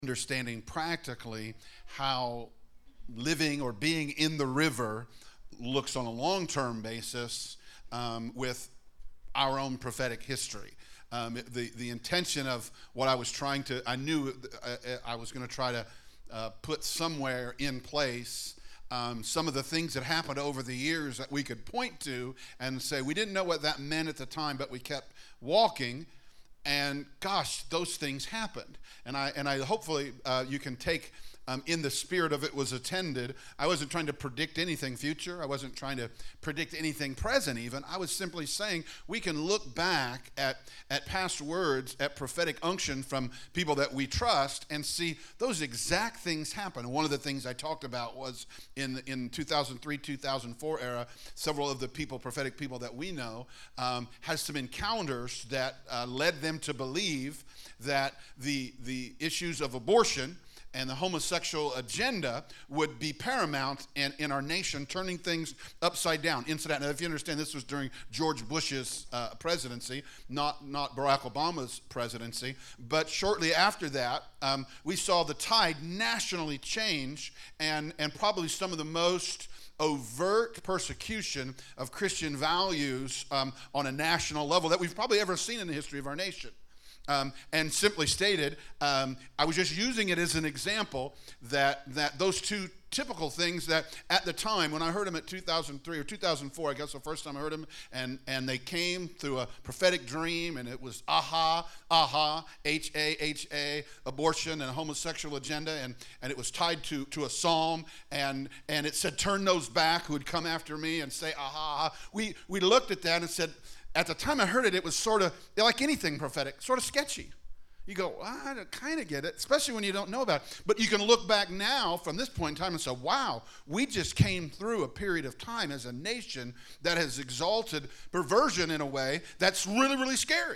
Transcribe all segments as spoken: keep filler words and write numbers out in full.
understanding practically how living or being in the river looks on a long-term basis um, with our own prophetic history. Um, the, the intention of what I was trying to, I knew I, I was going to try to uh, put somewhere in place um, some of the things that happened over the years that we could point to and say, we didn't know what that meant at the time, but we kept walking. And gosh, those things happened. And I and I hopefully uh, you can take um, in the spirit of it was attended. I wasn't trying to predict anything future. I wasn't trying to predict anything present even. I was simply saying we can look back at, at past words, at prophetic unction from people that we trust and see those exact things happen. One of the things I talked about was in in two thousand three, two thousand four era, several of the people, prophetic people that we know, um, had some encounters that uh, led them to believe that the the issues of abortion and the homosexual agenda would be paramount in, in our nation, turning things upside down, inside out. Now, if you understand, this was during George Bush's uh, presidency, not, not Barack Obama's presidency. But shortly after that, um, we saw the tide nationally change, and, and probably some of the most overt persecution of Christian values um, on a national level that we've probably ever seen in the history of our nation. Um, and simply stated, um, I was just using it as an example that that those two typical things that at the time when I heard them at two thousand three or two thousand four, I guess the first time I heard them, and, and they came through a prophetic dream, and it was aha, aha, H A H A, abortion and a homosexual agenda, and, and it was tied to, to a psalm, and, and it said, turn those back who would come after me and say aha, aha. We, we looked at that and said, at the time I heard it, it was sort of, like anything prophetic, sort of sketchy. You go, well, I kind of get it, especially when you don't know about it. But you can look back now from this point in time and say, wow, we just came through a period of time as a nation that has exalted perversion in a way that's really, really scary.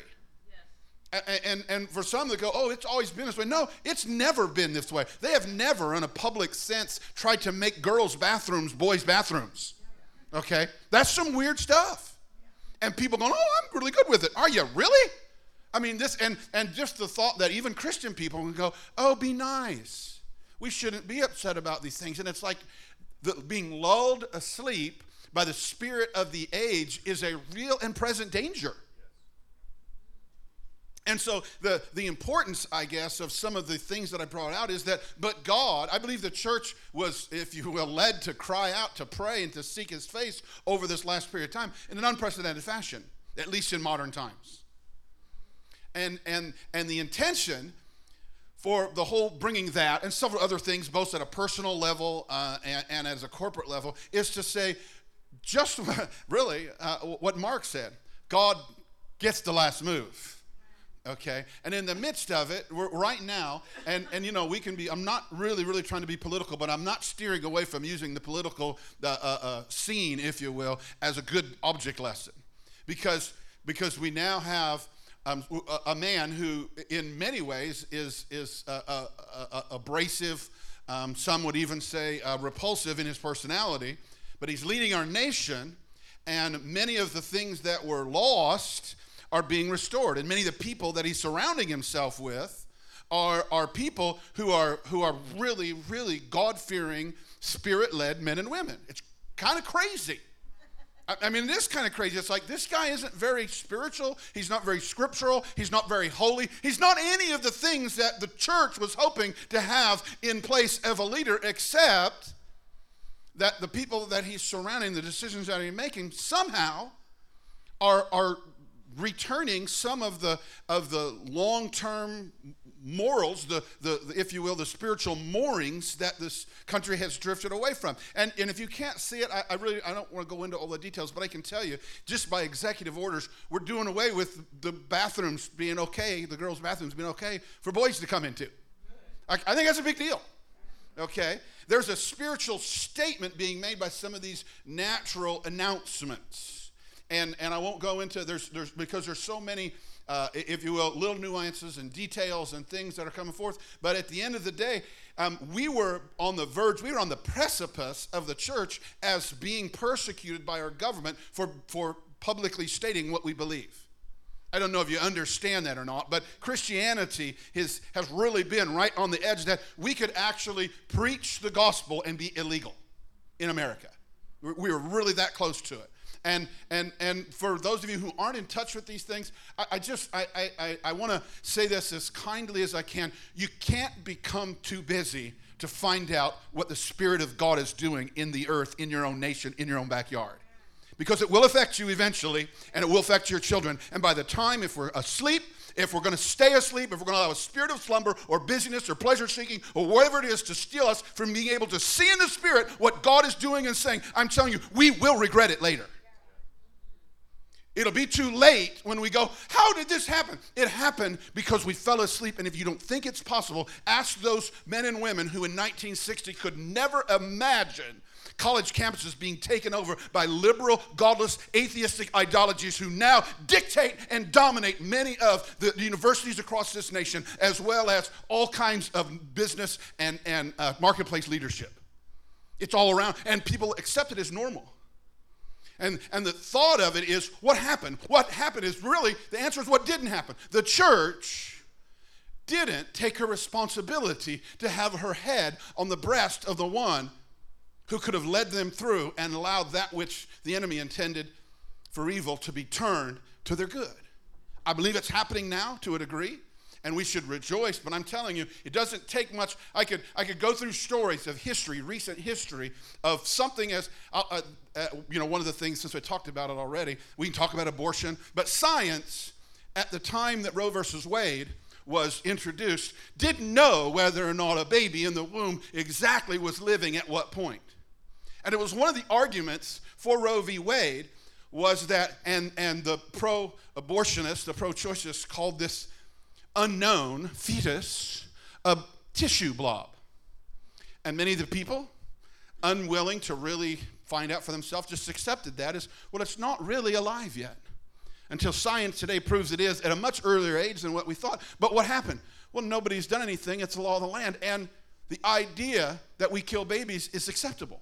Yes. And, and, and for some that go, oh, it's always been this way. No, it's never been this way. They have never, in a public sense, tried to make girls' bathrooms boys' bathrooms. Okay? That's some weird stuff. And people going, oh, I'm really good with it. Are you really? I mean, this, and, and just the thought that even Christian people can go, oh, be nice. We shouldn't be upset about these things. And it's like the, being lulled asleep by the spirit of the age is a real and present danger. And so the, the importance, I guess, of some of the things that I brought out is that, but God, I believe the church was, if you will, led to cry out, to pray, and to seek his face over this last period of time in an unprecedented fashion, at least in modern times. And, and, and the intention for the whole bringing that and several other things, both at a personal level uh, and, and as a corporate level, is to say just really uh, what Mark said. God gets the last move. Okay, and in the midst of it, we're right now, and, and you know, we can be, I'm not really, really trying to be political, but I'm not steering away from using the political uh, uh, uh, scene, if you will, as a good object lesson. Because, because we now have um, a, a man who, in many ways, is, is uh, uh, uh, abrasive, um, some would even say uh, repulsive in his personality, but he's leading our nation, and many of the things that were lost are being restored. And many of the people that he's surrounding himself with are, are people who are who are really, really God-fearing, spirit-led men and women. It's kind of crazy. I, I mean, it is kind of crazy. It's like this guy isn't very spiritual. He's not very scriptural. He's not very holy. He's not any of the things that the church was hoping to have in place of a leader, except that the people that he's surrounding, the decisions that he's making, somehow are are returning some of the of the long-term morals, the, the, the if you will, the spiritual moorings that this country has drifted away from. And and if you can't see it, I, I really I don't want to go into all the details, but I can tell you, just by executive orders, we're doing away with the bathrooms being okay, the girls' bathrooms being okay for boys to come into. I, I think that's a big deal. Okay? There's a spiritual statement being made by some of these natural announcements. And and I won't go into, there's there's because there's so many, uh, if you will, little nuances and details and things that are coming forth. But at the end of the day, um, we were on the verge, we were on the precipice of the church as being persecuted by our government for, for publicly stating what we believe. I don't know if you understand that or not, but Christianity has, has really been right on the edge that we could actually preach the gospel and be illegal in America. We were really that close to it. And and and for those of you who aren't in touch with these things, I, I just, I, I, I want to say this as kindly as I can. You can't become too busy to find out what the Spirit of God is doing in the earth, in your own nation, in your own backyard. Because it will affect you eventually, and it will affect your children. And by the time, if we're asleep, if we're going to stay asleep, if we're going to allow a spirit of slumber or busyness or pleasure-seeking or whatever it is to steal us from being able to see in the Spirit what God is doing and saying, I'm telling you, we will regret it later. It'll be too late when we go, how did this happen? It happened because we fell asleep, and if you don't think it's possible, ask those men and women who in nineteen sixty could never imagine college campuses being taken over by liberal, godless, atheistic ideologies who now dictate and dominate many of the universities across this nation, as well as all kinds of business and, and uh, marketplace leadership. It's all around, and people accept it as normal. And, and the thought of it is, what happened? What happened is really, the answer is what didn't happen. The church didn't take her responsibility to have her head on the breast of the one who could have led them through and allowed that which the enemy intended for evil to be turned to their good. I believe it's happening now to a degree, and we should rejoice, but I'm telling you, it doesn't take much. I could I could go through stories of history, recent history, of something as, uh, uh, uh, you know, one of the things, since we talked about it already, we can talk about abortion, but science, at the time that Roe versus Wade was introduced, didn't know whether or not a baby in the womb exactly was living at what point. And it was one of the arguments for Roe v. Wade was that, and, and the pro-abortionists, the pro-choiceists called this unknown fetus a tissue blob. And many of the people, unwilling to really find out for themselves, just accepted that as, well, it's not really alive yet. Until science today proves it is at a much earlier age than what we thought. But what happened? Well, nobody's done anything. It's the law of the land. And the idea that we kill babies is acceptable.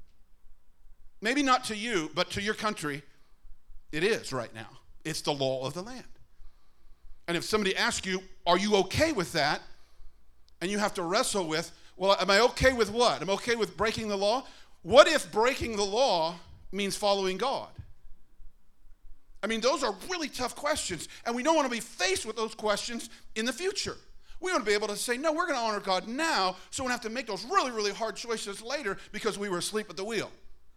Maybe not to you, but to your country, it is right now. It's the law of the land. And if somebody asks you, are you okay with that? And you have to wrestle with, well, am I okay with what? Am I okay with breaking the law? What if breaking the law means following God? I mean, those are really tough questions, and we don't want to be faced with those questions in the future. We want to be able to say, no, we're going to honor God now, so we don't have to make those really, really hard choices later because we were asleep at the wheel.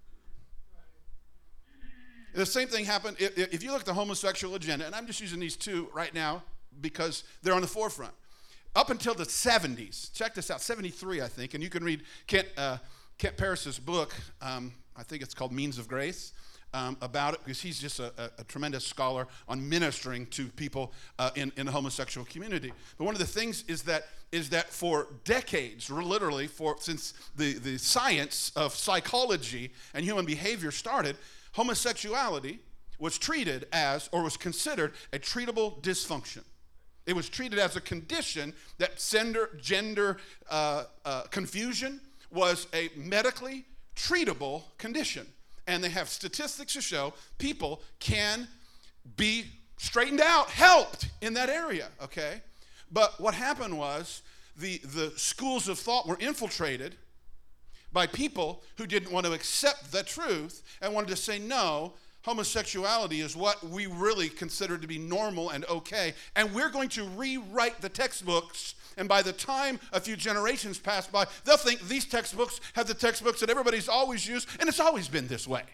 The same thing happened if you look at the homosexual agenda, and I'm just using these two right now because they're on the forefront. Up until the seventies, check this out, seventy-three, I think, and you can read Kent, uh, Kent Paris's book, um, I think it's called Means of Grace, um, about it, because he's just a, a, a tremendous scholar on ministering to people uh, in, in the homosexual community. But one of the things is that is that for decades, literally, for since the, the science of psychology and human behavior started, homosexuality was treated as, or was considered, a treatable dysfunction. It was treated as a condition that gender, gender uh, uh, confusion was a medically treatable condition. And they have statistics to show people can be straightened out, helped in that area, okay? But what happened was the, the schools of thought were infiltrated by people who didn't want to accept the truth and wanted to say, no, homosexuality is what we really consider to be normal and okay, and we're going to rewrite the textbooks, and by the time a few generations pass by, they'll think these textbooks have the textbooks that everybody's always used, and it's always been this way.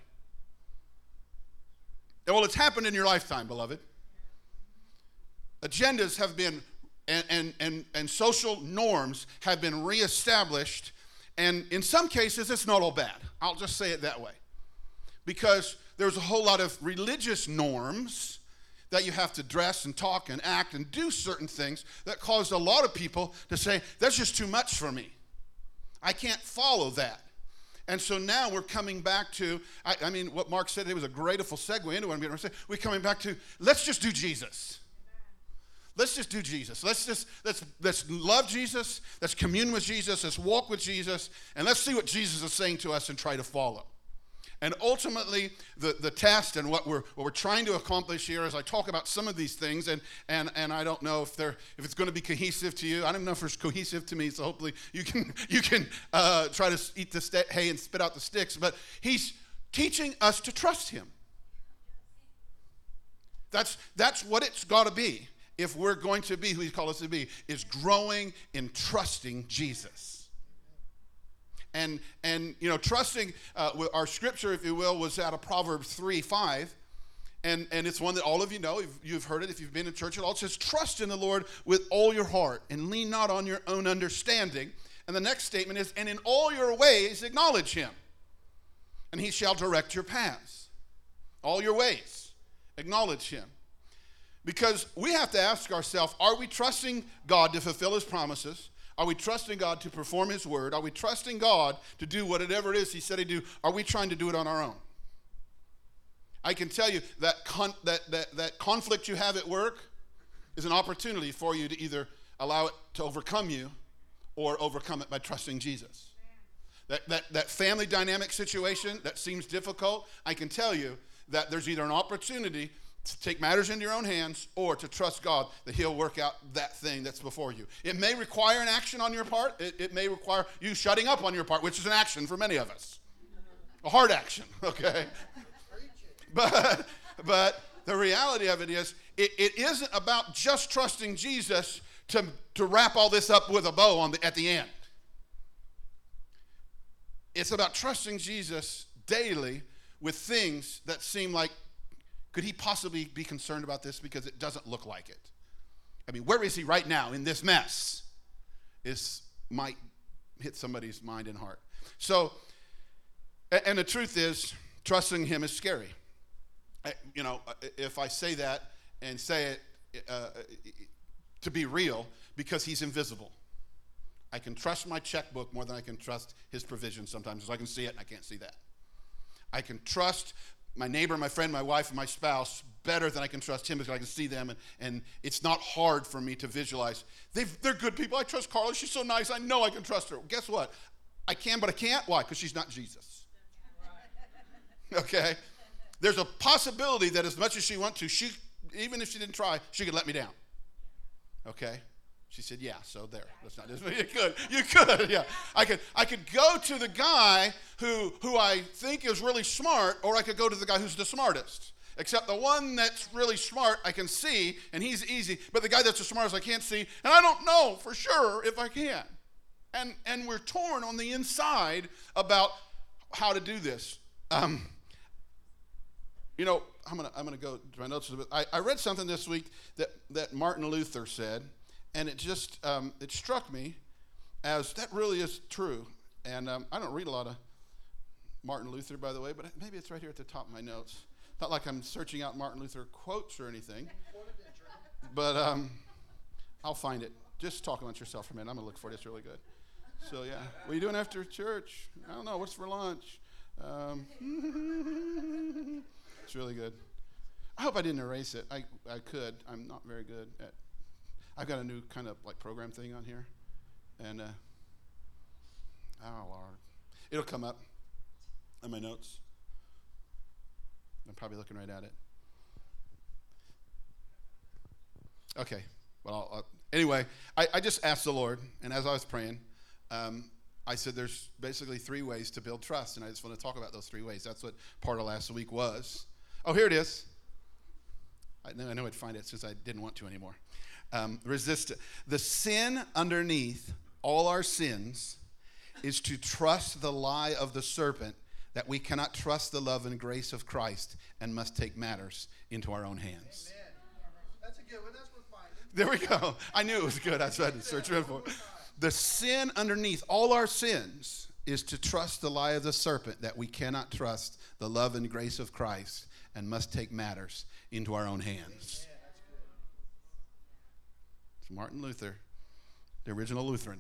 And well, it's happened in your lifetime, beloved. Agendas have been, and, and, and, and social norms have been reestablished. And in some cases, it's not all bad. I'll just say it that way. Because there's a whole lot of religious norms that you have to dress and talk and act and do certain things that caused a lot of people to say, that's just too much for me. I can't follow that. And so now we're coming back to, I, I mean, what Mark said, it was a grateful segue into what I'm going to say. We're coming back to, let's just do Jesus. Let's just do Jesus. Let's just, let's, let's love Jesus. Let's commune with Jesus. Let's walk with Jesus. And let's see what Jesus is saying to us and try to follow. And ultimately, the, the test and what we're what we're trying to accomplish here as I talk about some of these things, and and and I don't know if they're if it's going to be cohesive to you. I don't know if it's cohesive to me, so hopefully you can you can uh, try to eat the st- hay and spit out the sticks. But he's teaching us to trust him. That's that's what it's got to be if we're going to be who he called us to be, is growing in trusting Jesus. And, and you know, trusting, uh, our scripture, if you will, was out of Proverbs three five. And, and it's one that all of you know. You've, you've heard it if you've been in church at all. It says, trust in the Lord with all your heart and lean not on your own understanding. And the next statement is, and in all your ways acknowledge him, and he shall direct your paths. All your ways, acknowledge him. Because we have to ask ourselves, are we trusting God to fulfill his promises? Are we trusting God to perform his word? Are we trusting God to do whatever it is he said he'd do? Are we trying to do it on our own? I can tell you that, con- that, that, that conflict you have at work is an opportunity for you to either allow it to overcome you or overcome it by trusting Jesus. That, that, that family dynamic situation that seems difficult, I can tell you that there's either an opportunity to take matters into your own hands or to trust God that he'll work out that thing that's before you. It may require an action on your part. It, it may require you shutting up on your part, which is an action for many of us. A hard action, okay? But, but the reality of it is, it, it isn't about just trusting Jesus to, to wrap all this up with a bow on the, at the end. It's about trusting Jesus daily with things that seem like, could he possibly be concerned about this because it doesn't look like it? I mean, where is he right now in this mess? Is might hit somebody's mind and heart. So, and the truth is, trusting him is scary. I, you know, if I say that and say it uh, to be real, because he's invisible. I can trust my checkbook more than I can trust his provision sometimes, because I can see it and I can't see that. I can trust my neighbor, my friend, my wife, and my spouse better than I can trust him because I can see them, and, and it's not hard for me to visualize. They've, they're good people. I trust Carla. She's so nice. I know I can trust her. Well, guess what? I can, but I can't. Why? Because she's not Jesus. Okay? There's a possibility that as much as she wants to, she, even if she didn't try, she could let me down. Okay? She said, yeah, so there. That's not, you could, you could, yeah. I could I could go to the guy who, who I think is really smart, or I could go to the guy who's the smartest. Except the one that's really smart, I can see, and he's easy. But the guy that's the smartest, I can't see, and I don't know for sure if I can. And and we're torn on the inside about how to do this. Um, you know, I'm gonna I'm gonna go to my notes a little bit. I, I read something this week that, that Martin Luther said. And it just, um, it struck me as that really is true. And um, I don't read a lot of Martin Luther, by the way, but maybe it's right here at the top of my notes. Not like I'm searching out Martin Luther quotes or anything. But um, I'll find it. Just talk amongst yourself for a minute. I'm going to look for it. It's really good. So, yeah. What are you doing after church? I don't know. What's for lunch? Um, it's really good. I hope I didn't erase it. I, I could. I'm not very good at I've got a new kind of like program thing on here, and uh, oh Lord, it'll come up in my notes. I'm probably looking right at it. Okay, well, I'll, anyway, I, I just asked the Lord, and as I was praying, um, I said there's basically three ways to build trust, and I just want to talk about those three ways. That's what part of last week was. Oh, here it is. I know, I know I'd find it since I didn't want to anymore. Um, resist it. The sin underneath all our sins is to trust the lie of the serpent that we cannot trust the love and grace of Christ and must take matters into our own hands. Amen. That's a good one. That's worth finding. There we go. I knew it was good. That's what I had to search for. The sin underneath all our sins is to trust the lie of the serpent that we cannot trust the love and grace of Christ and must take matters into our own hands. It's Martin Luther, the original Lutheran.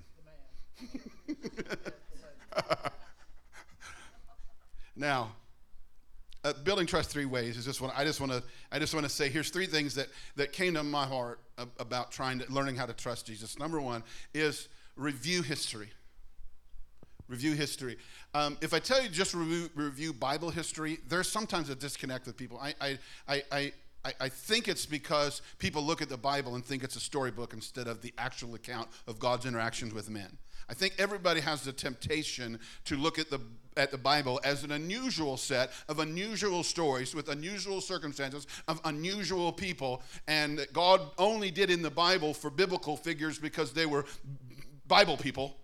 Now, uh, building trust three ways is just one. I just want to. I just want to say here's three things that that came to my heart ab- about trying to learning how to trust Jesus. Number one is review history. Review history. Um, if I tell you just review, review Bible history, there's sometimes a disconnect with people. I, I, I, I, I think it's because people look at the Bible and think it's a storybook instead of the actual account of God's interactions with men. I think everybody has the temptation to look at the at the Bible as an unusual set of unusual stories with unusual circumstances of unusual people, and that God only did in the Bible for biblical figures because they were Bible people.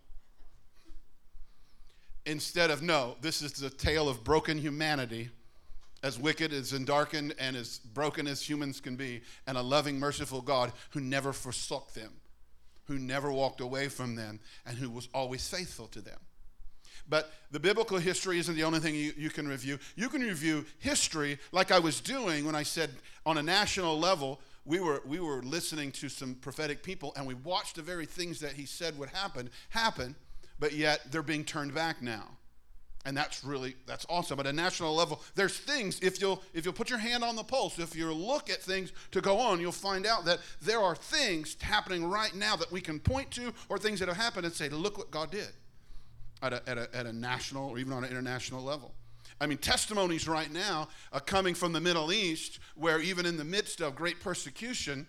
Instead of, no, this is the tale of broken humanity, as wicked as and darkened and as broken as humans can be, and a loving, merciful God who never forsook them, who never walked away from them, and who was always faithful to them. But the biblical history isn't the only thing you, you can review. You can review history like I was doing when I said on a national level, we were we were listening to some prophetic people, and we watched the very things that he said would happen, happen, but yet they're being turned back now. And that's really, that's awesome. At a national level, there's things, if you'll if you'll put your hand on the pulse, if you look at things to go on, you'll find out that there are things happening right now that we can point to, or things that have happened and say, look what God did at a, at a, at a national or even on an international level. I mean, testimonies right now are coming from the Middle East, where even in the midst of great persecution,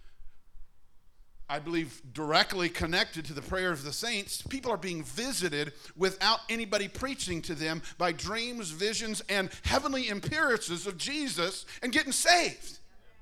I believe directly connected to the prayer of the saints, people are being visited without anybody preaching to them by dreams, visions, and heavenly appearances of Jesus and getting saved.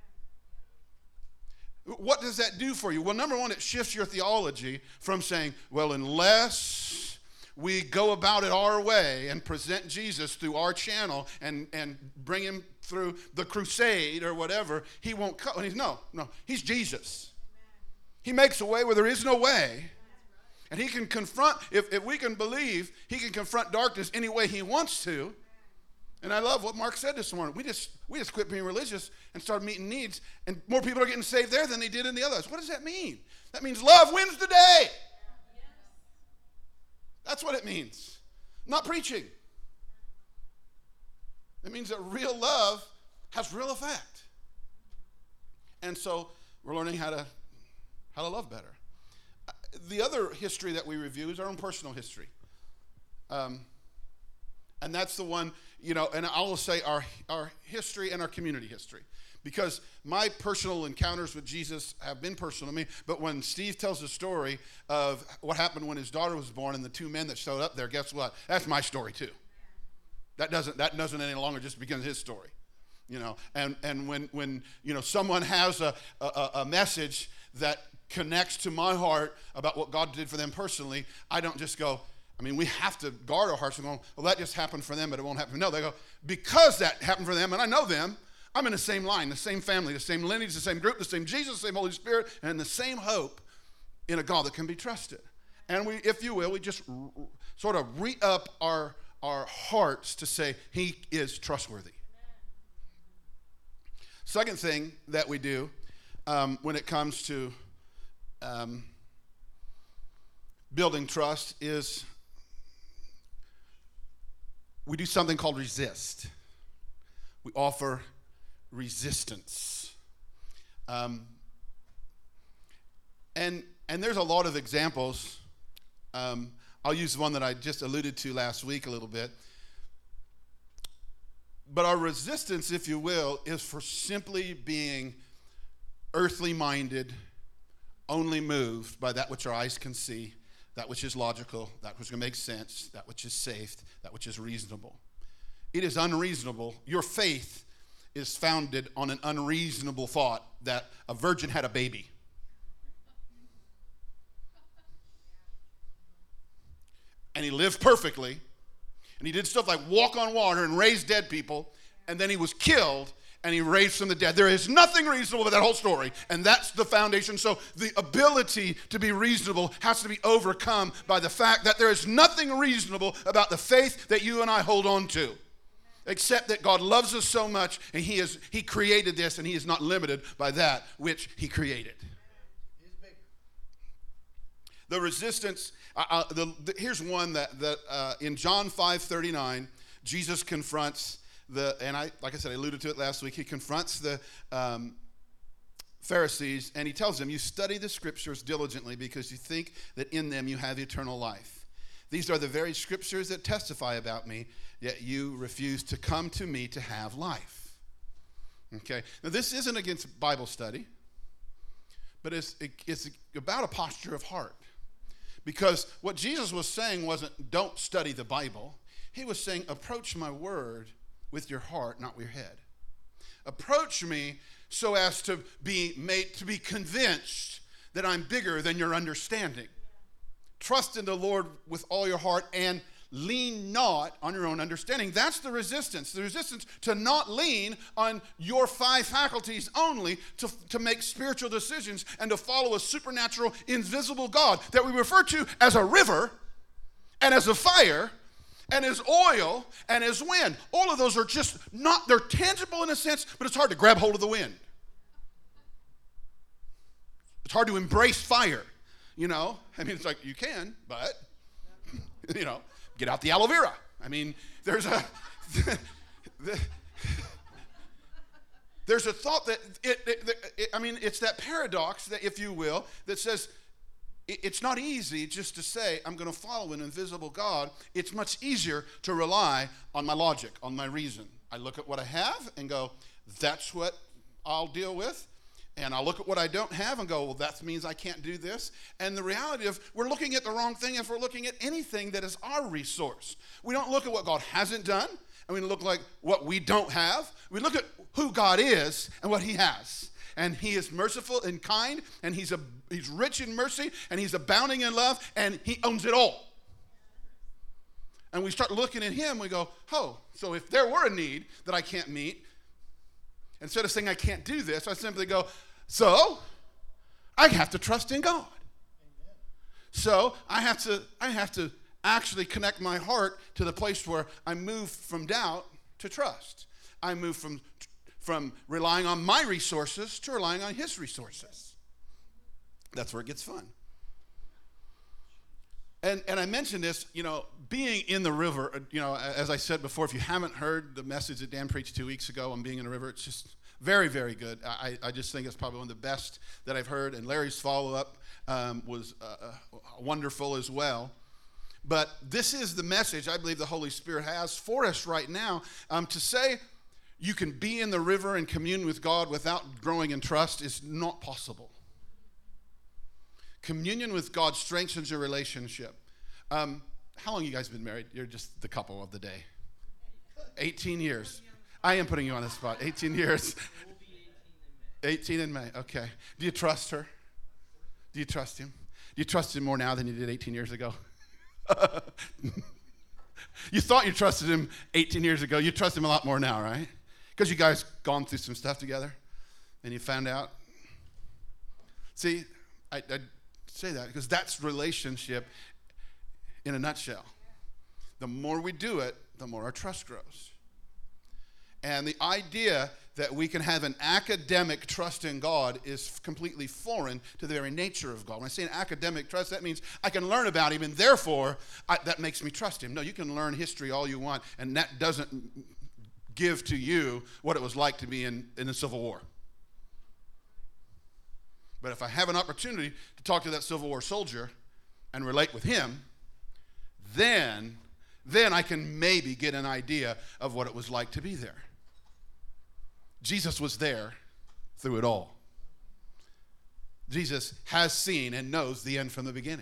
What does that do for you? Well, number one, it shifts your theology from saying, well, unless we go about it our way and present Jesus through our channel and, and bring him through the crusade or whatever, he won't come. And he's, no, no, he's Jesus. He makes a way where there is no way. And he can confront, if, if we can believe, he can confront darkness any way he wants to. And I love what Mark said this morning. We just we just quit being religious and started meeting needs, and more people are getting saved there than they did in the others. What does that mean? That means love wins the day. That's what it means. Not preaching. It means that real love has real effect. And so we're learning how to how to love better. The other history that we review is our own personal history. Um, and that's the one, you know, and I will say our, our history and our community history. Because my personal encounters with Jesus have been personal to me, but when Steve tells the story of what happened when his daughter was born and the two men that showed up there, guess what? That's my story too. That doesn't that doesn't any longer just become his story. You know, and, and when when you know someone has a, a, a message that connects to my heart about what God did for them personally, I don't just go, I mean, we have to guard our hearts and go, well, that just happened for them, but it won't happen. No, they go, because that happened for them, and I know them, I'm in the same line, the same family, the same lineage, the same group, the same Jesus, the same Holy Spirit, and the same hope in a God that can be trusted. And we, if you will, we just r- sort of re-up our, our hearts to say, he is trustworthy. Second thing that we do um, when it comes to um, building trust is we do something called resist. We offer resistance. Um, and and there's a lot of examples. Um, I'll use one that I just alluded to last week a little bit. But our resistance, if you will, is for simply being earthly minded, only moved by that which our eyes can see, that which is logical, that which can make sense, that which is safe, that which is reasonable. It is unreasonable. Your faith is founded on an unreasonable thought that a virgin had a baby. And he lived perfectly. And he did stuff like walk on water and raise dead people. And then he was killed and he raised from the dead. There is nothing reasonable with that whole story. And that's the foundation. So the ability to be reasonable has to be overcome by the fact that there is nothing reasonable about the faith that you and I hold on to. Except that God loves us so much, and he is he created this, and he is not limited by that which he created. The resistance, uh, uh, the, the, here's one that, that uh, in John five thirty-nine, Jesus confronts the, and I, like I said, I alluded to it last week, he confronts the um, Pharisees, and he tells them, you study the scriptures diligently because you think that in them you have eternal life. These are the very scriptures that testify about me, yet you refuse to come to me to have life. Okay? Now, this isn't against Bible study, but it's, it, it's about a posture of heart. Because what Jesus was saying wasn't, don't study the Bible. He was saying, approach my word with your heart, not with your head. Approach me so as to be made, to be convinced that I'm bigger than your understanding. Trust in the Lord with all your heart and lean not on your own understanding. That's the resistance. The resistance to not lean on your five faculties only to, to make spiritual decisions and to follow a supernatural, invisible God that we refer to as a river and as a fire and as oil and as wind. All of those are just not, they're tangible in a sense, but it's hard to grab hold of the wind. It's hard to embrace fire, you know? I mean, it's like, you can, but, you know, get out the aloe vera. I mean, there's a, the, there's a thought that, it, it, it, I mean, it's that paradox, that, if you will, that says, it's not easy just to say, I'm going to follow an invisible God. It's much easier to rely on my logic, on my reason. I look at what I have and go, that's what I'll deal with. And I'll look at what I don't have and go, well, that means I can't do this. And the reality of, we're looking at the wrong thing if we're looking at anything that is our resource. We don't look at what God hasn't done, and we look like what we don't have. We look at who God is and what he has. And he is merciful and kind, and he's a he's rich in mercy, and he's abounding in love, and he owns it all. And we start looking at him, we go, oh, so if there were a need that I can't meet, instead of saying I can't do this, I simply go, so I have to trust in God. Amen. So I have to I have to actually connect my heart to the place where I move from doubt to trust. I move from from relying on my resources to relying on his resources. That's where it gets fun. And and I mentioned this, you know, being in the river, you know, as I said before, if you haven't heard the message that Dan preached two weeks ago on being in the river, it's just very, very good. I, I just think it's probably one of the best that I've heard. And Larry's follow-up um, was uh, wonderful as well. But this is the message I believe the Holy Spirit has for us right now. Um, to say you can be in the river and commune with God without growing in trust is not possible. Communion with God strengthens your relationship. Um, how long have you guys been married? You're just the couple of the day. eighteen years. I am putting you on the spot. eighteen years. eighteen in May. Okay. Do you trust her? Do you trust him? Do you trust him more now than you did eighteen years ago? You thought you trusted him eighteen years ago. You trust him a lot more now, right? Because you guys gone through some stuff together and you found out. See, I, I say that because that's relationship in a nutshell. The more we do it, the more our trust grows. And the idea that we can have an academic trust in God is completely foreign to the very nature of God. When I say an academic trust, that means I can learn about him, and therefore I, that makes me trust him. No, you can learn history all you want, and that doesn't give to you what it was like to be in, in the Civil War. But if I have an opportunity to talk to that Civil War soldier and relate with him, then, then I can maybe get an idea of what it was like to be there. Jesus was there through it all. Jesus has seen and knows the end from the beginning.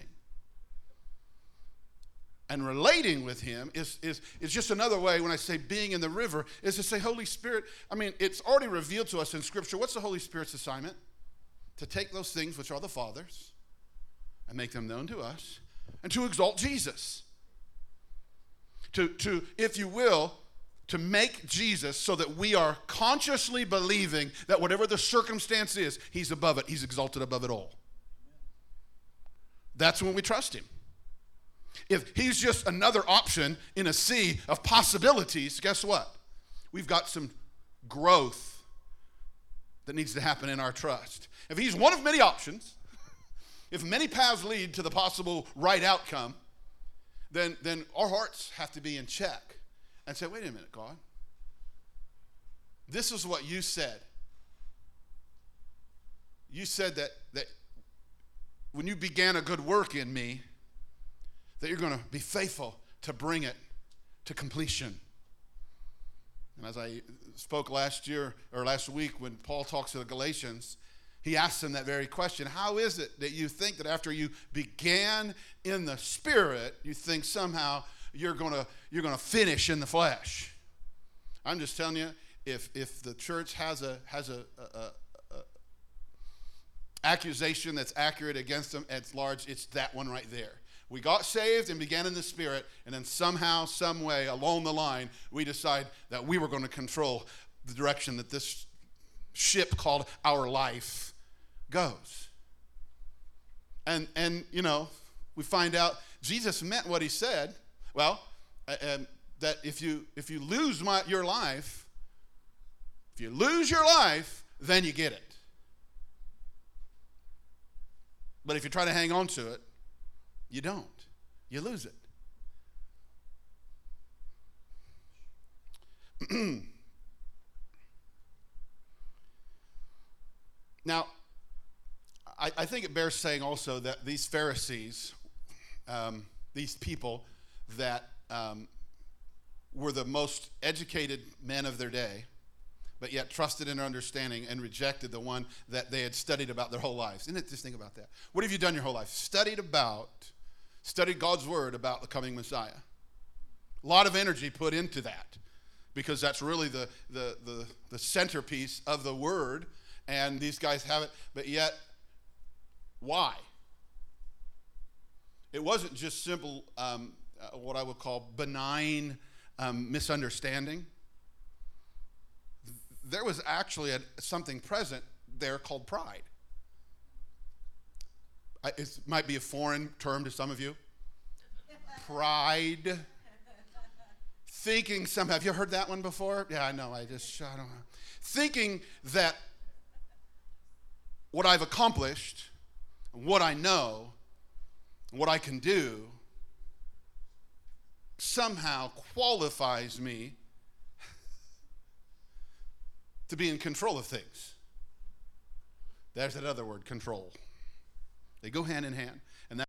And relating with him is, is, is just another way, when I say being in the river, is to say, Holy Spirit, I mean, it's already revealed to us in Scripture. What's the Holy Spirit's assignment? To take those things which are the Father's and make them known to us, and to exalt Jesus. To, to, if you will, to make Jesus so that we are consciously believing that whatever the circumstance is, he's above it. He's exalted above it all. That's when we trust him. If he's just another option in a sea of possibilities, guess what? We've got some growth that needs to happen in our trust. If he's one of many options, if many paths lead to the possible right outcome, then, then our hearts have to be in check. And say, wait a minute, God. This is what you said. You said that, that when you began a good work in me, that you're going to be faithful to bring it to completion. And as I spoke last year or last week when Paul talks to the Galatians, he asks them that very question. How is it that you think that after you began in the Spirit, you think somehow you're going to you're going to finish in the flesh? I'm just telling you, if if the church has a has a, a, a, a accusation that's accurate against them at large, it's that one right there. We got saved and began in the Spirit, and then somehow, some way, along the line, we decide that we were going to control the direction that this ship called our life goes. And, and you know, we find out Jesus meant what he said. Well, uh, that if you if you lose my, your life, if you lose your life, then you get it. But if you try to hang on to it, you don't. You lose it. Now, I, I think it bears saying also that these Pharisees, um, these people that um, were the most educated men of their day, but yet trusted in their understanding and rejected the one that they had studied about their whole lives. Isn't it? Just think about that. What have you done your whole life? Studied about, studied God's word about the coming Messiah. A lot of energy put into that because that's really the, the, the, the centerpiece of the word, and these guys have it, but yet, why? It wasn't just simple, um, uh, what I would call benign um, misunderstanding. There was actually a, something present there called pride. I, it might be a foreign term to some of you. Pride. Thinking somehow, have you heard that one before? Yeah, I know, I just, I don't know. Thinking that what I've accomplished, what I know, what I can do, somehow qualifies me to be in control of things. There's that other word, control. They go hand in hand. And that